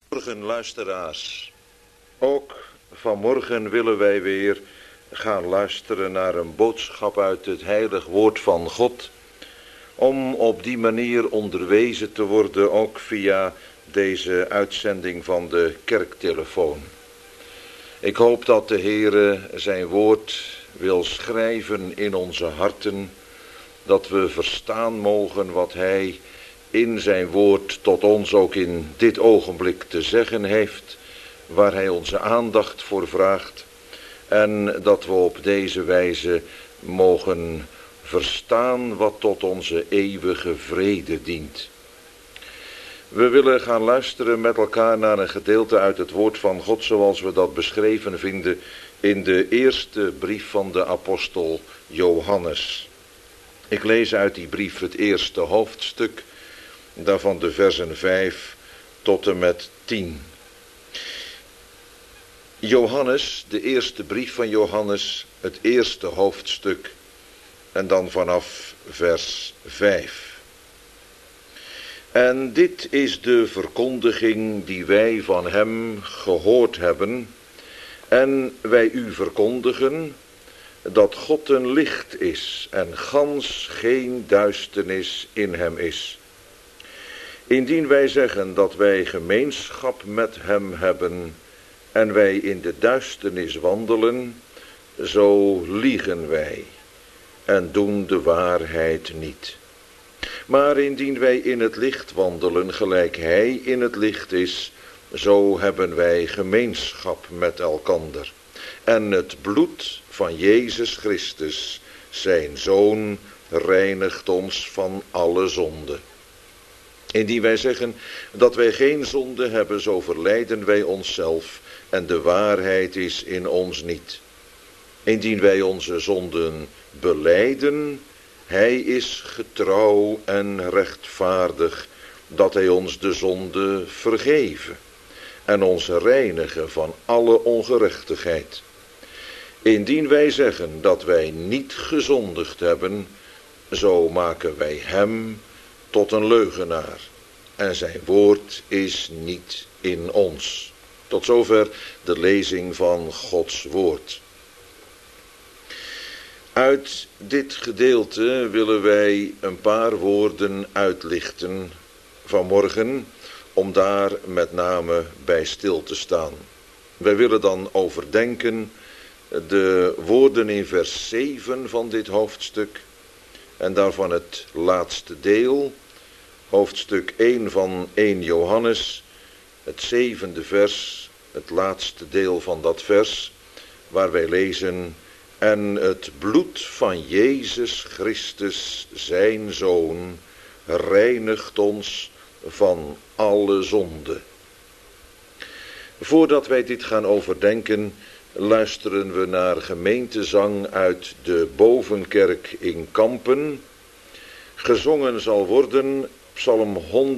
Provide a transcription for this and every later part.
Morgen, luisteraars. Ook vanmorgen willen wij weer gaan luisteren naar een boodschap uit het heilig woord van God, om op die manier onderwezen te worden, ook via deze uitzending van de kerktelefoon. Ik hoop dat de Heere zijn woord wil schrijven in onze harten, dat we verstaan mogen wat Hij in zijn woord tot ons ook in dit ogenblik te zeggen heeft, waar Hij onze aandacht voor vraagt, en dat we op deze wijze mogen verstaan wat tot onze eeuwige vrede dient. We willen gaan luisteren met elkaar naar een gedeelte uit het woord van God, zoals we dat beschreven vinden in de eerste brief van de apostel Johannes. Ik lees uit die brief het eerste hoofdstuk, daarvan de versen 5 tot en met 10. Johannes, de eerste brief van Johannes, het eerste hoofdstuk, en dan vanaf vers 5. En dit is de verkondiging die wij van hem gehoord hebben, en wij u verkondigen dat God een licht is en gans geen duisternis in hem is. Indien wij zeggen dat wij gemeenschap met hem hebben en wij in de duisternis wandelen, zo liegen wij en doen de waarheid niet. Maar indien wij in het licht wandelen, gelijk hij in het licht is, zo hebben wij gemeenschap met elkander. En het bloed van Jezus Christus, zijn Zoon, reinigt ons van alle zonde. Indien wij zeggen dat wij geen zonde hebben, zo verleiden wij onszelf en de waarheid is in ons niet. Indien wij onze zonden belijden, hij is getrouw en rechtvaardig, dat hij ons de zonde vergeven en ons reinigen van alle ongerechtigheid. Indien wij zeggen dat wij niet gezondigd hebben, zo maken wij hem tot een leugenaar en zijn woord is niet in ons. Tot zover de lezing van Gods woord. Uit dit gedeelte willen wij een paar woorden uitlichten vanmorgen, om daar met name bij stil te staan. Wij willen dan overdenken de woorden in vers 7 van dit hoofdstuk en daarvan het laatste deel, hoofdstuk 1 van 1 Johannes, het 7e vers, het laatste deel van dat vers, waar wij lezen: en het bloed van Jezus Christus, zijn Zoon, reinigt ons van alle zonde. Voordat wij dit gaan overdenken, luisteren we naar gemeentezang uit de Bovenkerk in Kampen. Gezongen zal worden Psalm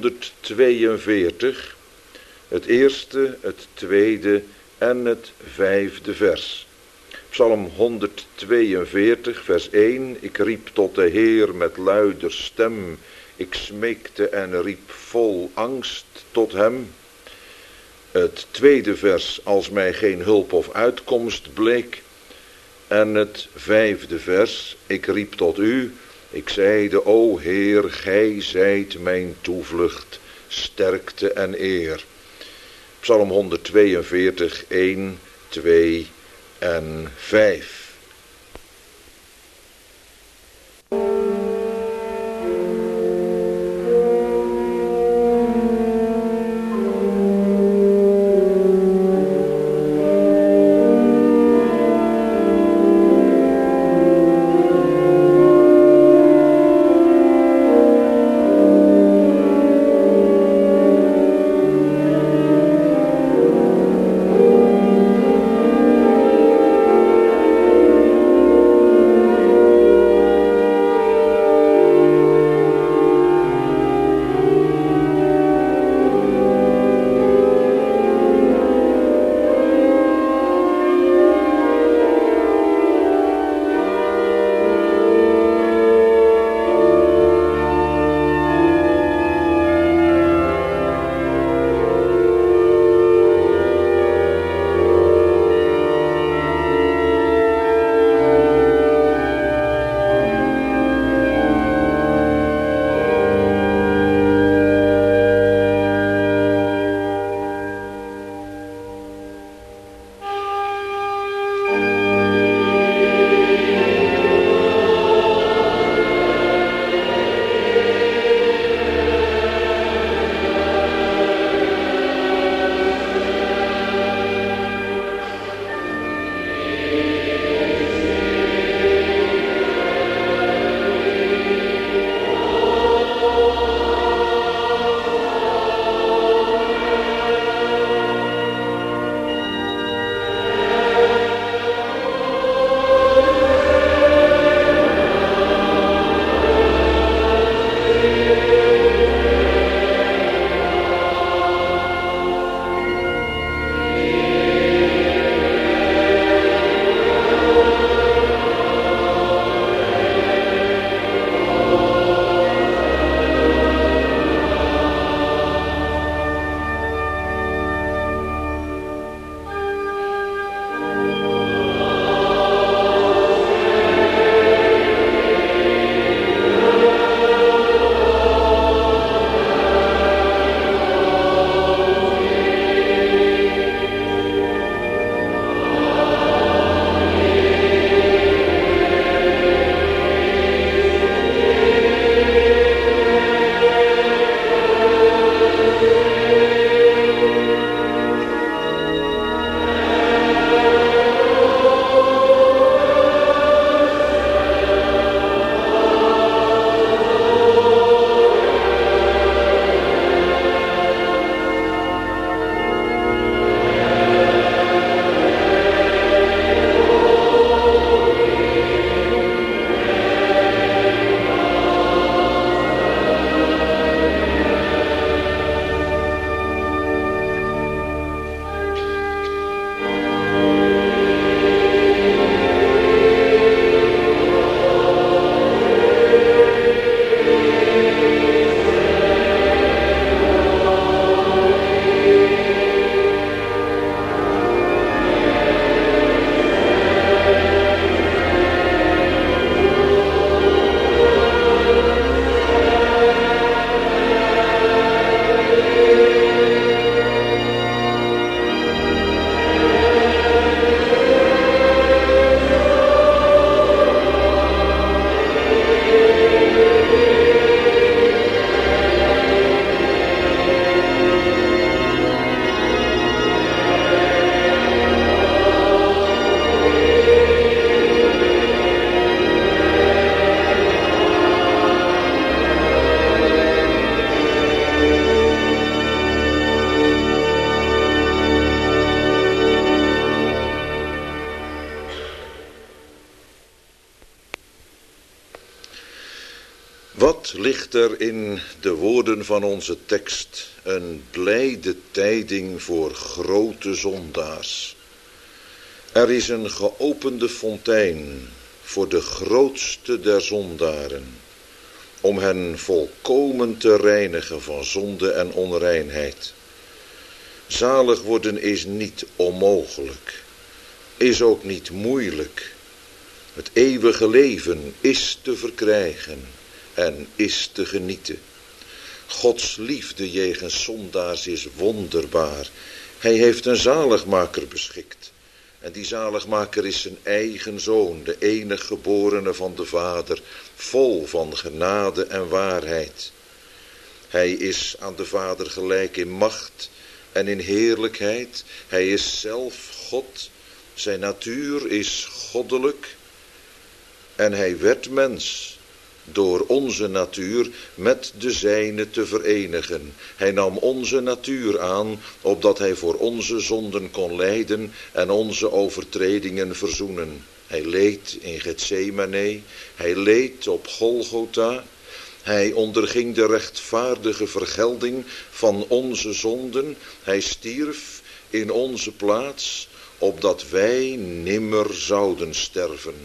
142, het eerste, het tweede en het 5e vers. Psalm 142, vers 1. Ik riep tot de Heer met luider stem. Ik smeekte en riep vol angst tot hem. Het tweede vers, als mij geen hulp of uitkomst bleek. En het 5e vers, ik riep tot u. Ik zeide, o Heer, gij zijt mijn toevlucht, sterkte en eer. Psalm 142, 1, 2 en 5. Wat ligt er in de woorden van onze tekst? Een blijde tijding voor grote zondaars. Er is een geopende fontein voor de grootste der zondaren, om hen volkomen te reinigen van zonde en onreinheid. Zalig worden is niet onmogelijk, is ook niet moeilijk. Het eeuwige leven is te verkrijgen en is te genieten. Gods liefde jegens zondaars is wonderbaar. Hij heeft een zaligmaker beschikt. En die zaligmaker is zijn eigen zoon, de enige geborene van de Vader, vol van genade en waarheid. Hij is aan de Vader gelijk in macht en in heerlijkheid. Hij is zelf God. Zijn natuur is goddelijk. En hij werd mens door onze natuur met de zijne te verenigen. Hij nam onze natuur aan, opdat hij voor onze zonden kon lijden en onze overtredingen verzoenen. Hij leed in Getsemane, hij leed op Golgotha. Hij onderging de rechtvaardige vergelding van onze zonden. Hij stierf in onze plaats, opdat wij nimmer zouden sterven.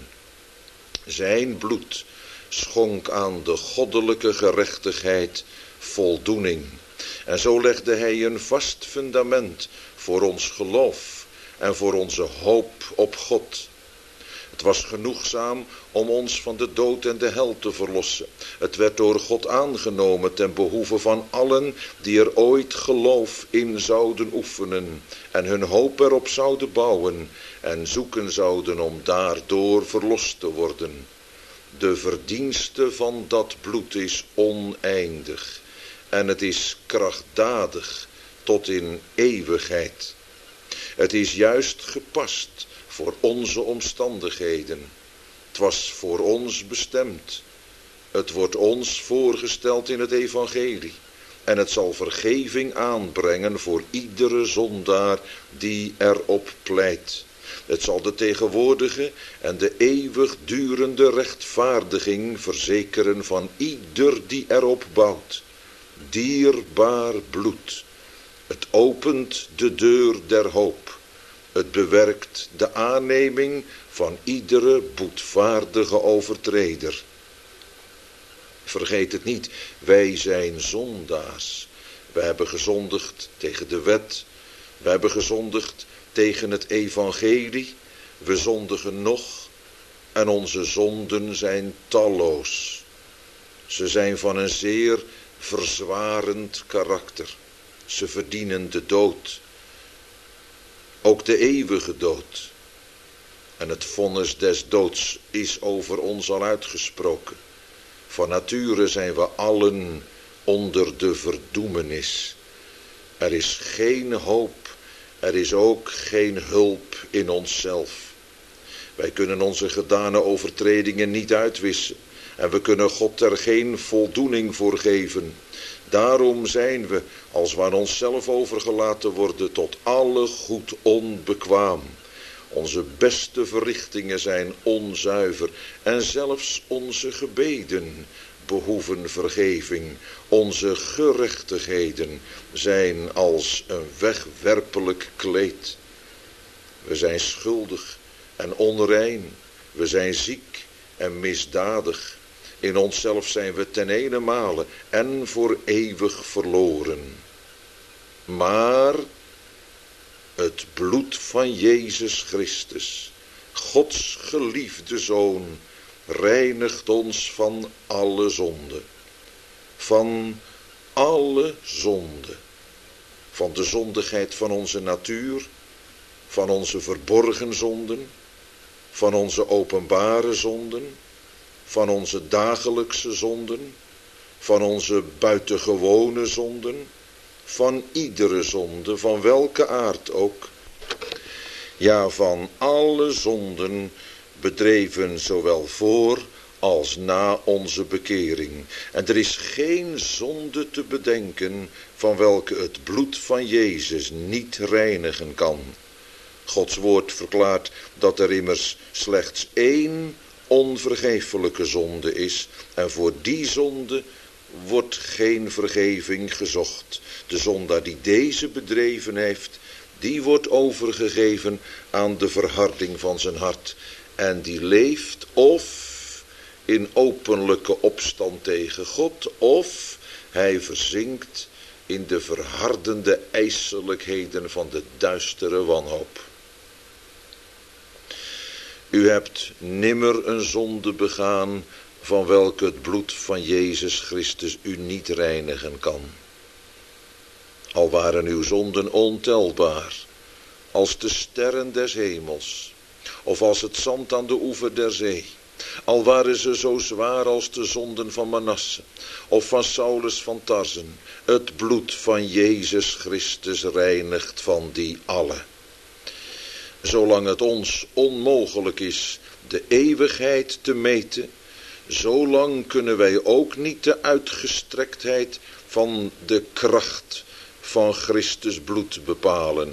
Zijn bloed schonk aan de goddelijke gerechtigheid voldoening. En zo legde hij een vast fundament voor ons geloof en voor onze hoop op God. Het was genoegzaam om ons van de dood en de hel te verlossen. Het werd door God aangenomen ten behoeve van allen die er ooit geloof in zouden oefenen en hun hoop erop zouden bouwen en zoeken zouden om daardoor verlost te worden. De verdienste van dat bloed is oneindig en het is krachtdadig tot in eeuwigheid. Het is juist gepast voor onze omstandigheden. Het was voor ons bestemd. Het wordt ons voorgesteld in het evangelie. En het zal vergeving aanbrengen voor iedere zondaar die erop pleit. Het zal de tegenwoordige en de eeuwigdurende rechtvaardiging verzekeren van ieder die erop bouwt. Dierbaar bloed. Het opent de deur der hoop. Het bewerkt de aanneming van iedere boetvaardige overtreder. Vergeet het niet, wij zijn zondaars. We hebben gezondigd tegen de wet. We hebben gezondigd tegen het evangelie. We zondigen nog en onze zonden zijn talloos. Ze zijn van een zeer verzwarend karakter. Ze verdienen de dood. Ook de eeuwige dood. En het vonnis des doods is over ons al uitgesproken. Van nature zijn we allen onder de verdoemenis. Er is geen hoop, er is ook geen hulp in onszelf. Wij kunnen onze gedane overtredingen niet uitwissen. En we kunnen God er geen voldoening voor geven. Daarom zijn we, als we aan onszelf overgelaten worden, tot alle goed onbekwaam. Onze beste verrichtingen zijn onzuiver en zelfs onze gebeden behoeven vergeving. Onze gerechtigheden zijn als een wegwerpelijk kleed. We zijn schuldig en onrein. We zijn ziek en misdadig. In onszelf zijn we ten enemale en voor eeuwig verloren. Maar het bloed van Jezus Christus, Gods geliefde Zoon, reinigt ons van alle zonde. Van alle zonde. Van de zondigheid van onze natuur, van onze verborgen zonden, van onze openbare zonden, van onze dagelijkse zonden, van onze buitengewone zonden, van iedere zonde, van welke aard ook. Ja, van alle zonden bedreven zowel voor als na onze bekering. En er is geen zonde te bedenken van welke het bloed van Jezus niet reinigen kan. Gods woord verklaart dat er immers slechts één onvergeeflijke zonde is. En voor die zonde wordt geen vergeving gezocht. De zondaar die deze bedreven heeft, die wordt overgegeven aan de verharding van zijn hart. En die leeft of in openlijke opstand tegen God, of hij verzinkt in de verhardende ijselijkheden van de duistere wanhoop. U hebt nimmer een zonde begaan van welke het bloed van Jezus Christus u niet reinigen kan. Al waren uw zonden ontelbaar, als de sterren des hemels, of als het zand aan de oever der zee. Al waren ze zo zwaar als de zonden van Manasse, of van Saulus van Tarsen. Het bloed van Jezus Christus reinigt van die alle. Zolang het ons onmogelijk is de eeuwigheid te meten, zolang kunnen wij ook niet de uitgestrektheid van de kracht van Christus bloed bepalen.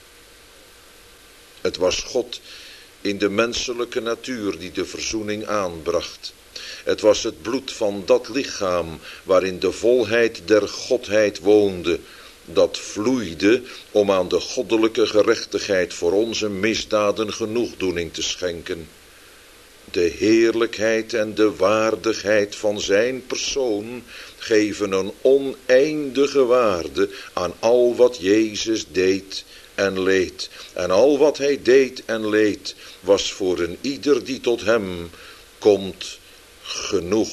Het was God in de menselijke natuur die de verzoening aanbracht. Het was het bloed van dat lichaam waarin de volheid der godheid woonde, dat vloeide om aan de goddelijke gerechtigheid voor onze misdaden genoegdoening te schenken. De heerlijkheid en de waardigheid van zijn persoon geven een oneindige waarde aan al wat Jezus deed en leed. En al wat hij deed en leed was voor een ieder die tot hem komt genoeg.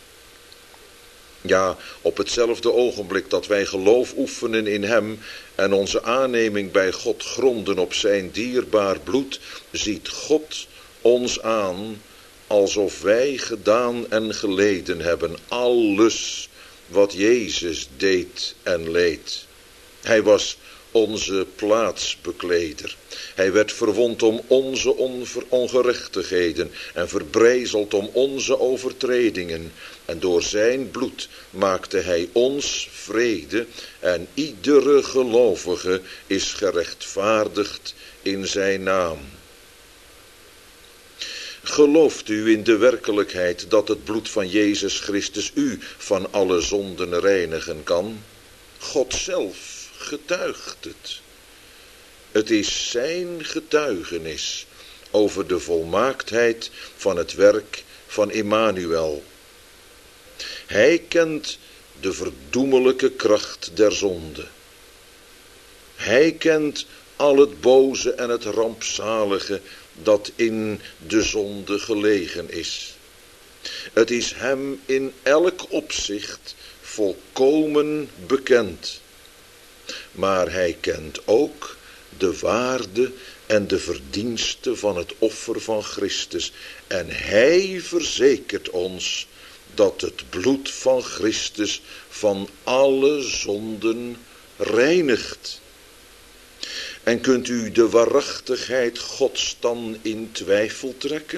Ja, op hetzelfde ogenblik dat wij geloof oefenen in hem en onze aanneming bij God gronden op zijn dierbaar bloed, ziet God ons aan alsof wij gedaan en geleden hebben alles wat Jezus deed en leed. Hij was onze plaatsbekleder. Hij werd verwond om onze ongerechtigheden en verbrijzeld om onze overtredingen. En door zijn bloed maakte hij ons vrede en iedere gelovige is gerechtvaardigd in zijn naam. Gelooft u in de werkelijkheid dat het bloed van Jezus Christus u van alle zonden reinigen kan? God zelf getuigt het. Het is zijn getuigenis over de volmaaktheid van het werk van Immanuel. Hij kent de verdoemelijke kracht der zonde. Hij kent al het boze en het rampzalige dat in de zonde gelegen is. Het is hem in elk opzicht volkomen bekend. Maar hij kent ook de waarde en de verdienste van het offer van Christus. En hij verzekert ons dat het bloed van Christus van alle zonden reinigt. En kunt u de waarachtigheid Gods dan in twijfel trekken?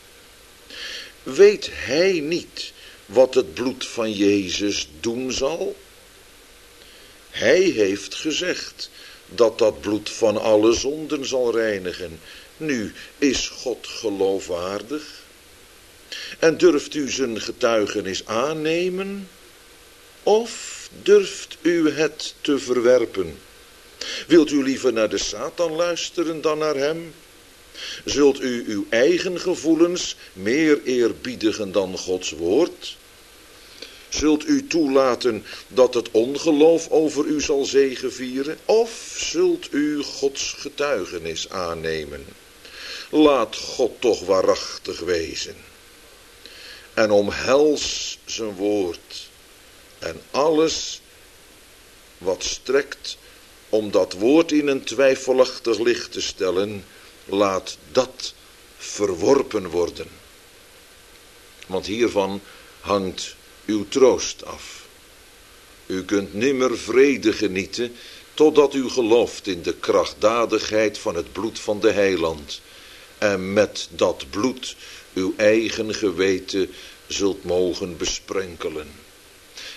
Weet hij niet wat het bloed van Jezus doen zal? Hij heeft gezegd dat dat bloed van alle zonden zal reinigen. Nu, is God geloofwaardig? En durft u zijn getuigenis aannemen? Of durft u het te verwerpen? Wilt u liever naar de Satan luisteren dan naar hem? Zult u uw eigen gevoelens meer eerbiedigen dan Gods woord? Zult u toelaten dat het ongeloof over u zal zegevieren? Of zult u Gods getuigenis aannemen? Laat God toch waarachtig wezen. En omhels zijn woord. En alles wat strekt om dat woord in een twijfelachtig licht te stellen, laat dat verworpen worden. Want hiervan hangt uw troost af. U kunt nimmer vrede genieten totdat u gelooft in de krachtdadigheid van het bloed van de Heiland. En met dat bloed uw eigen geweten zult mogen besprenkelen.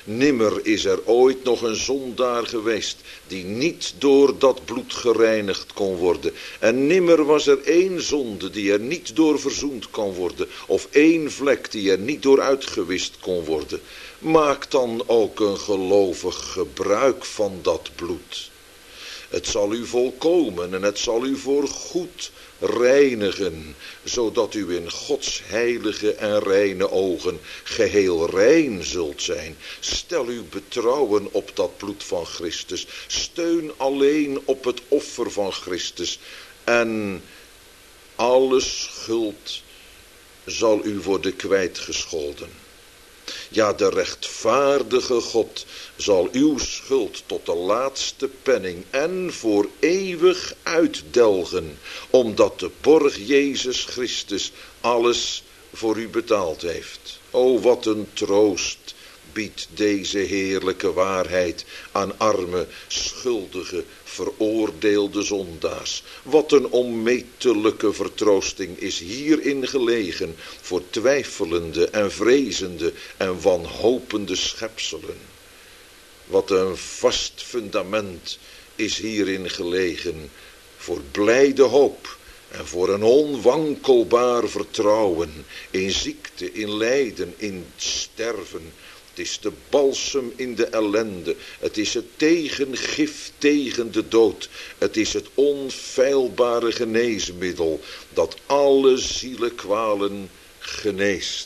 Nimmer is er ooit nog een zondaar geweest die niet door dat bloed gereinigd kon worden. En nimmer was er één zonde die er niet door verzoend kon worden. Of één vlek die er niet door uitgewist kon worden. Maak dan ook een gelovig gebruik van dat bloed. Het zal u volkomen en het zal u voor goed reinigen, zodat u in Gods heilige en reine ogen geheel rein zult zijn. Stel uw betrouwen op dat bloed van Christus. Steun alleen op het offer van Christus. En alle schuld zal u worden kwijtgescholden. Ja, de rechtvaardige God zal uw schuld tot de laatste penning en voor eeuwig uitdelgen, omdat de borg Jezus Christus alles voor u betaald heeft. O, wat een troost biedt deze heerlijke waarheid aan arme, schuldige, veroordeelde zondaars. Wat een onmetelijke vertroosting is hierin gelegen voor twijfelende en vrezende en wanhopende schepselen. Wat een vast fundament is hierin gelegen voor blijde hoop en voor een onwankelbaar vertrouwen in ziekte, in lijden, in sterven. Het is de balsem in de ellende. Het is het tegengif tegen de dood. Het is het onfeilbare geneesmiddel dat alle zielekwalen geneest.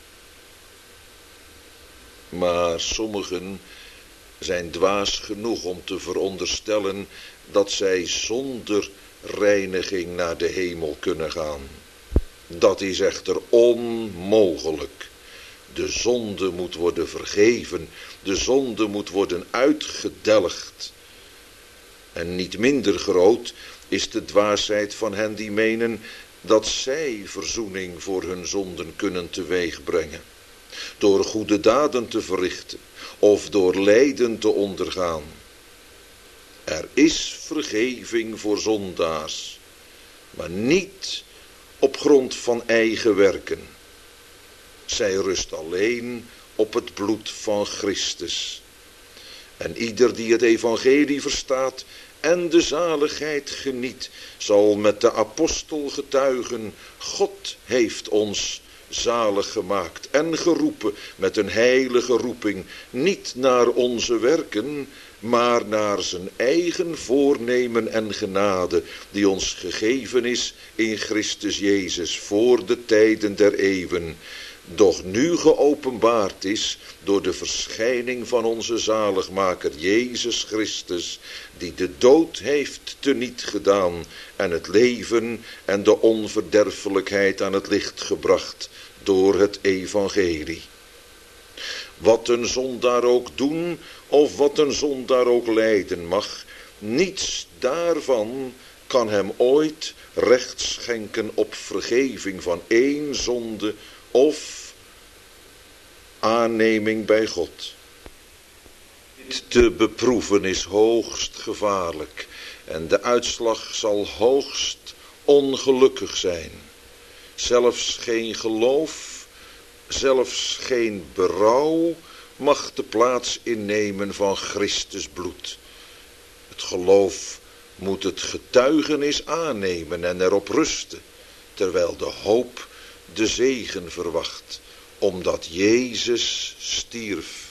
Maar sommigen zijn dwaas genoeg om te veronderstellen dat zij zonder reiniging naar de hemel kunnen gaan. Dat is echter onmogelijk. De zonde moet worden vergeven. De zonde moet worden uitgedelgd. En niet minder groot is de dwaasheid van hen die menen dat zij verzoening voor hun zonden kunnen teweegbrengen. Door goede daden te verrichten of door lijden te ondergaan. Er is vergeving voor zondaars, maar niet op grond van eigen werken. Zij rust alleen op het bloed van Christus. En ieder die het evangelie verstaat en de zaligheid geniet, zal met de apostel getuigen: God heeft ons zalig gemaakt en geroepen met een heilige roeping, niet naar onze werken, maar naar zijn eigen voornemen en genade, die ons gegeven is in Christus Jezus voor de tijden der eeuwen, doch nu geopenbaard is door de verschijning van onze zaligmaker Jezus Christus, die de dood heeft teniet gedaan en het leven en de onverderfelijkheid aan het licht gebracht door het evangelie. Wat een zondaar ook doen of wat een zondaar ook lijden mag, niets daarvan kan hem ooit recht schenken op vergeving van één zonde of aanneming bij God. Dit te beproeven is hoogst gevaarlijk en de uitslag zal hoogst ongelukkig zijn. Zelfs geen geloof, zelfs geen berouw mag de plaats innemen van Christus bloed. Het geloof moet het getuigenis aannemen en erop rusten, terwijl de hoop de zegen verwacht, omdat Jezus stierf.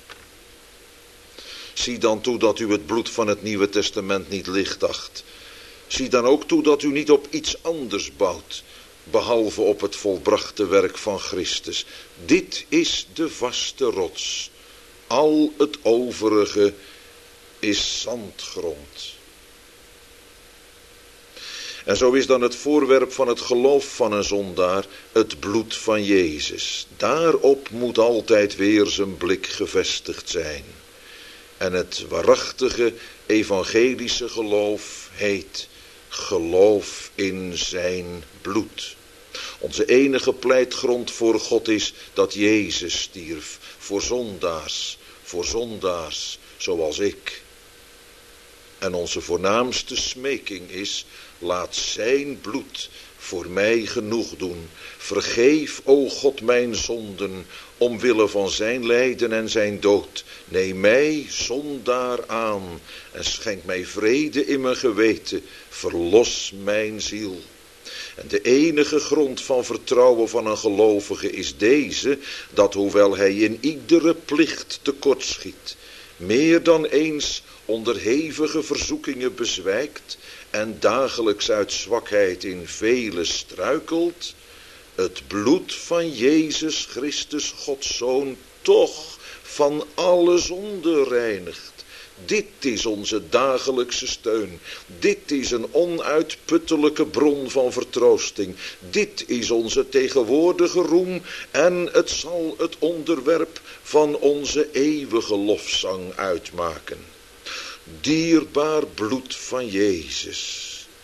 Zie dan toe dat u het bloed van het Nieuwe Testament niet licht acht. Zie dan ook toe dat u niet op iets anders bouwt, behalve op het volbrachte werk van Christus. Dit is de vaste rots. Al het overige is zandgrond. En zo is dan het voorwerp van het geloof van een zondaar het bloed van Jezus. Daarop moet altijd weer zijn blik gevestigd zijn. En het waarachtige evangelische geloof heet geloof in zijn bloed. Onze enige pleitgrond voor God is dat Jezus stierf voor zondaars zoals ik. En onze voornaamste smeking is: laat zijn bloed voor mij genoeg doen. Vergeef, o God, mijn zonden, omwille van zijn lijden en zijn dood. Neem mij, zondaar, aan en schenk mij vrede in mijn geweten. Verlos mijn ziel. En de enige grond van vertrouwen van een gelovige is deze, dat hoewel hij in iedere plicht tekortschiet, meer dan eens onder hevige verzoekingen bezwijkt en dagelijks uit zwakheid in vele struikelt, het bloed van Jezus Christus, Gods Zoon, toch van alle zonde reinigt. Dit is onze dagelijkse steun. Dit is een onuitputtelijke bron van vertroosting. Dit is onze tegenwoordige roem en het zal het onderwerp van onze eeuwige lofzang uitmaken. Dierbaar bloed van Jezus,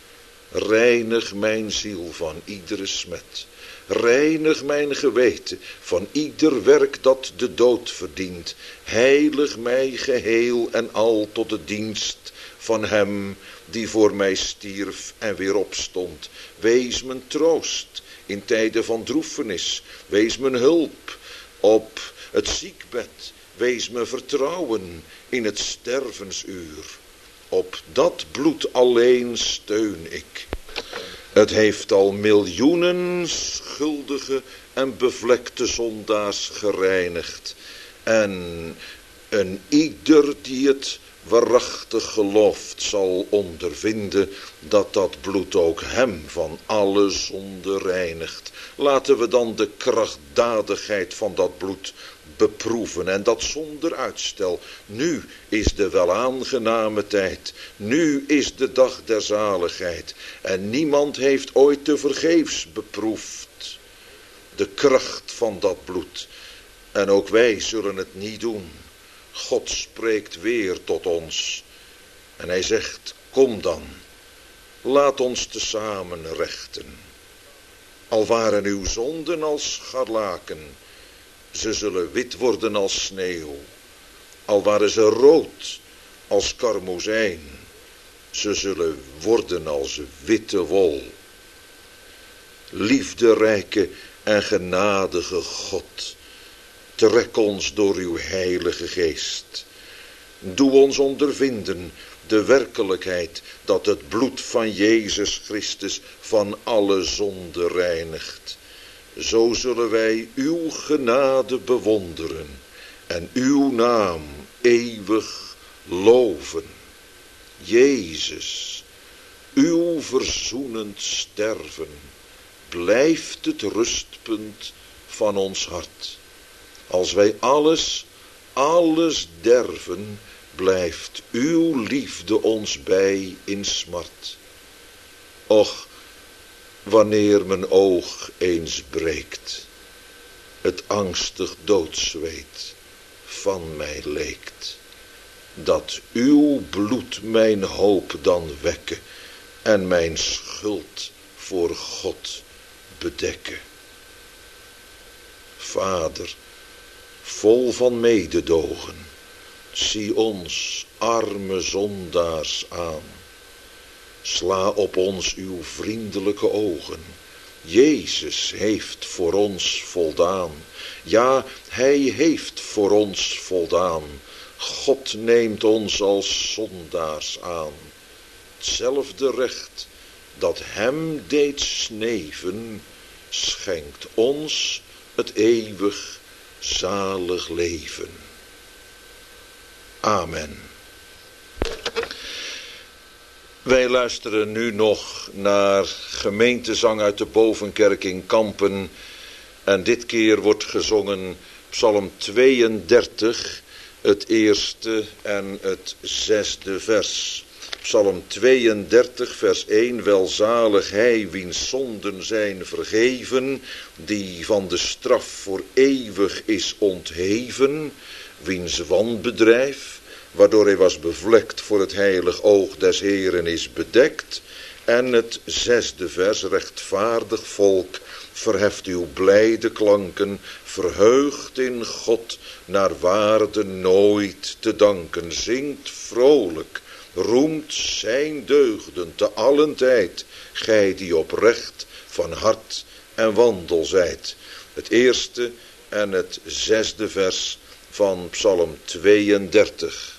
reinig mijn ziel van iedere smet. Reinig mijn geweten van ieder werk dat de dood verdient. Heilig mij geheel en al tot de dienst van hem die voor mij stierf en weer opstond. Wees mijn troost in tijden van droefenis. Wees mijn hulp op het ziekbed. Wees mijn vertrouwen in het stervensuur. Op dat bloed alleen steun ik. Het heeft al miljoenen schuldige en bevlekte zondaars gereinigd. En een ieder die het waarachtig gelooft zal ondervinden dat dat bloed ook hem van alle zonde reinigt. Laten we dan de krachtdadigheid van dat bloed beproeven en dat zonder uitstel. Nu is de welaangename tijd. Nu is de dag der zaligheid. En niemand heeft ooit tevergeefs beproefd de kracht van dat bloed. En ook wij zullen het niet doen. God spreekt weer tot ons. En hij zegt, kom dan. Laat ons tezamen rechten. Al waren uw zonden als scharlaken, ze zullen wit worden als sneeuw. Al waren ze rood als karmozijn, ze zullen worden als witte wol. Liefderijke en genadige God, trek ons door uw heilige geest. Doe ons ondervinden de werkelijkheid dat het bloed van Jezus Christus van alle zonde reinigt. Zo zullen wij uw genade bewonderen en uw naam eeuwig loven. Jezus, uw verzoenend sterven blijft het rustpunt van ons hart. Als wij alles derven, blijft uw liefde ons bij in smart. Och, wanneer mijn oog eens breekt, het angstig doodzweet van mij leekt, dat uw bloed mijn hoop dan wekke en mijn schuld voor God bedekke. Vader, vol van mededogen, zie ons arme zondaars aan. Sla op ons uw vriendelijke ogen. Jezus heeft voor ons voldaan. Ja, hij heeft voor ons voldaan. God neemt ons als zondaars aan. Hetzelfde recht dat hem deed sneven, schenkt ons het eeuwig zalig leven. Amen. Wij luisteren nu nog naar gemeentezang uit de Bovenkerk in Kampen. En dit keer wordt gezongen Psalm 32, het eerste en het zesde vers. Psalm 32, vers 1. Welzalig hij wiens zonden zijn vergeven, die van de straf voor eeuwig is ontheven, wiens wanbedrijf, waardoor hij was bevlekt voor het heilig oog des Heeren is bedekt. En het zesde vers, rechtvaardig volk, verheft uw blijde klanken, verheugt in God, naar waarde nooit te danken. Zingt vrolijk, roemt zijn deugden te allen tijd, gij die oprecht van hart en wandel zijt. Het eerste en het 6e vers van Psalm 32.